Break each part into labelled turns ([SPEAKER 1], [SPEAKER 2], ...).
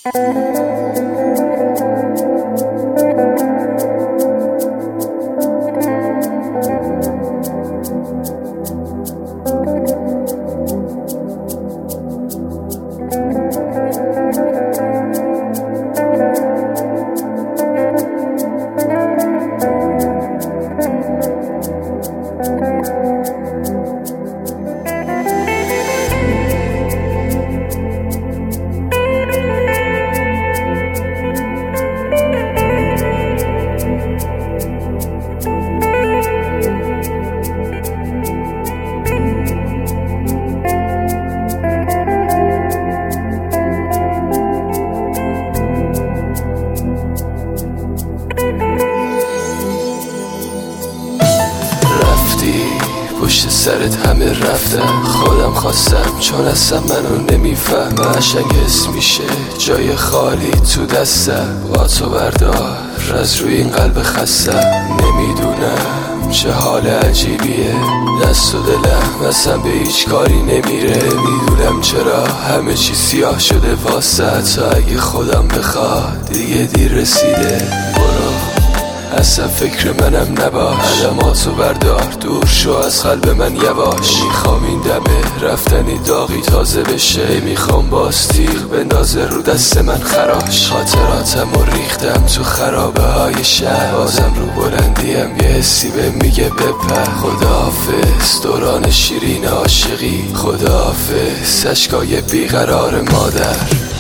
[SPEAKER 1] پشت سرت همه رفتن، خودم خواستم چون اصلا منو نمیفهم. قشنگ حس میشه جای خالی تو دستم، با تو بردار از روی این قلب خستم. نمیدونم چه حال عجیبیه، دست و دلم اصلا به هیچ کاری نمیره. میدونم چرا همه چی سیاه شده واسه، تا اگه خودم بخواد دیگه دیر رسیده. برو اصلا فکر منم نباش، علاماتو بردار دور شو از قلب من یواش. میخوام این دمه رفتنی داغی تازه بشه، میخوام باز تیغ بندازه رو دست من خراش. خاطراتم و ریختم تو خرابه های شهر، بازم رو بلندیم یه حسی به میگه بپر. خداحافظ دوران شیرین عاشقی، خداحافظ اشکای بیقرار مادر.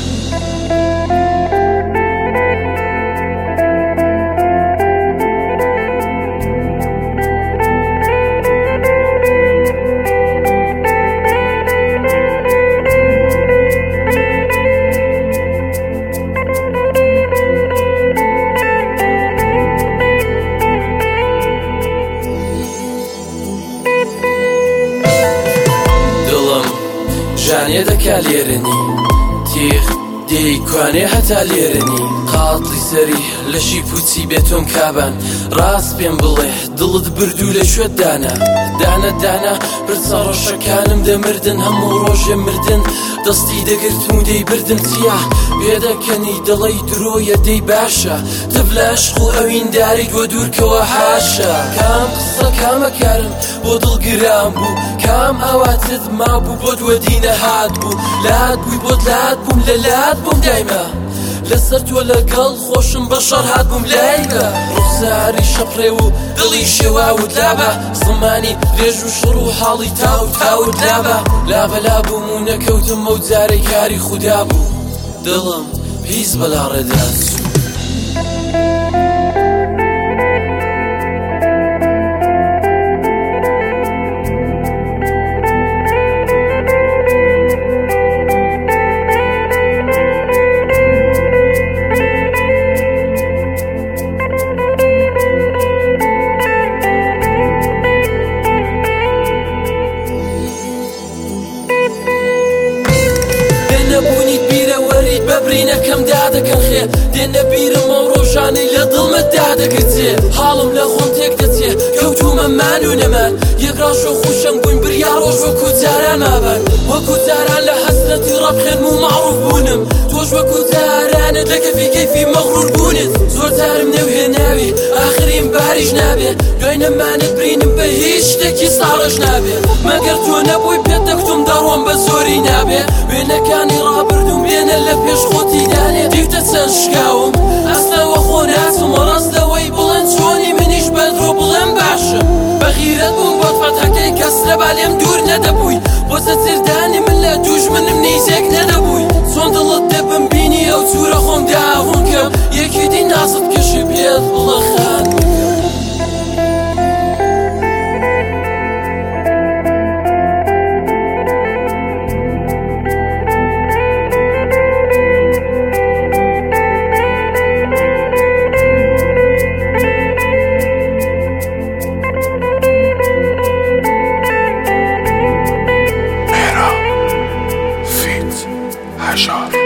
[SPEAKER 2] جانێ دەکا لێرەنی تیغ دەیکوانێ هەتا لێرەنی قاتڵی سەری لەشی پوچی بێتۆم کابان. ڕاست پێم بڵێ دڵت بردوو لە شوێت دانا دانا دانا پرسە ڕۆژەکانم دەمردن، هەموو ڕۆژێ مردن دەستی دەگرتم و دەیبردم. چیا بێدەکەنی دڵی درۆیە دەی باشە تف لە عشق و ئەوینداری دووە دوورکەوە حاشا. کام قسە کامە کارم بۆ دڵگران بوو، کام ئاواتت مابوو بۆ دووە دینە هات بوو. لات بووی بۆت لات بووم لە لات بووم دایما لەسەر تۆ لەگەڵ خۆشم بەشەر هات بووم لایدا. ڕوخساری شەپڕێ و دڵی شێواوت لابە، زمانی درێژ و شڕ و حاڵی تاو تاوت لابە. لابە لابووم و نەکەوتم ئەو جارەی کاری خودا بوو، دڵم هیچ بەلا ڕێدات سوو. نەبوونیت بیرە وەریت بەبرینەکەم دادەکەن خێ، دێنە بیرم ئەو ڕۆژانەی لە دڵمت دادەگرچێ. حاڵم لە خۆم تێک دەچێ کەوتومە مان و نەمان، یەکڕاش و خوشەم بووین بریا ڕۆژ وەکو جاران مابان. وەکو جاران لە حەسرەتی ڕەبخێنم و مەعروف بوونم، تۆش وەکو جارانت لە کەفی کەیفی مەغروور بوونت. زۆر جارم نەوهێناوی ئاخرین باریش نابێ، دوای نەمانت برینم بە هیچ شتێکی ساڕش نابێ. مەگەر تۆ نەبووی پێت دەکتم دەڕۆم بە زۆری نابێ. وێنەکانی ڕابردوم بێنە لە پێش خۆتی دانێ، دیتە چەند شکاوم ئەستەوە خۆ ناچم ڕاستەوەی بڵێن چۆنی منیش بەدرۆ بڵێم باشم. بەغیرەت بووم بۆت فەتەکەی کەس لەبا لێم دوور نەدەبووی، بۆ سەرجردانی من لە دوژمنم نەیزێک نەدەبووی. چۆن دڵت دەبم بینی ئەو جوورە خۆم داغون کەم، یەکی دی ناست کەشی پێت بڵە خان بکەم.
[SPEAKER 1] شهر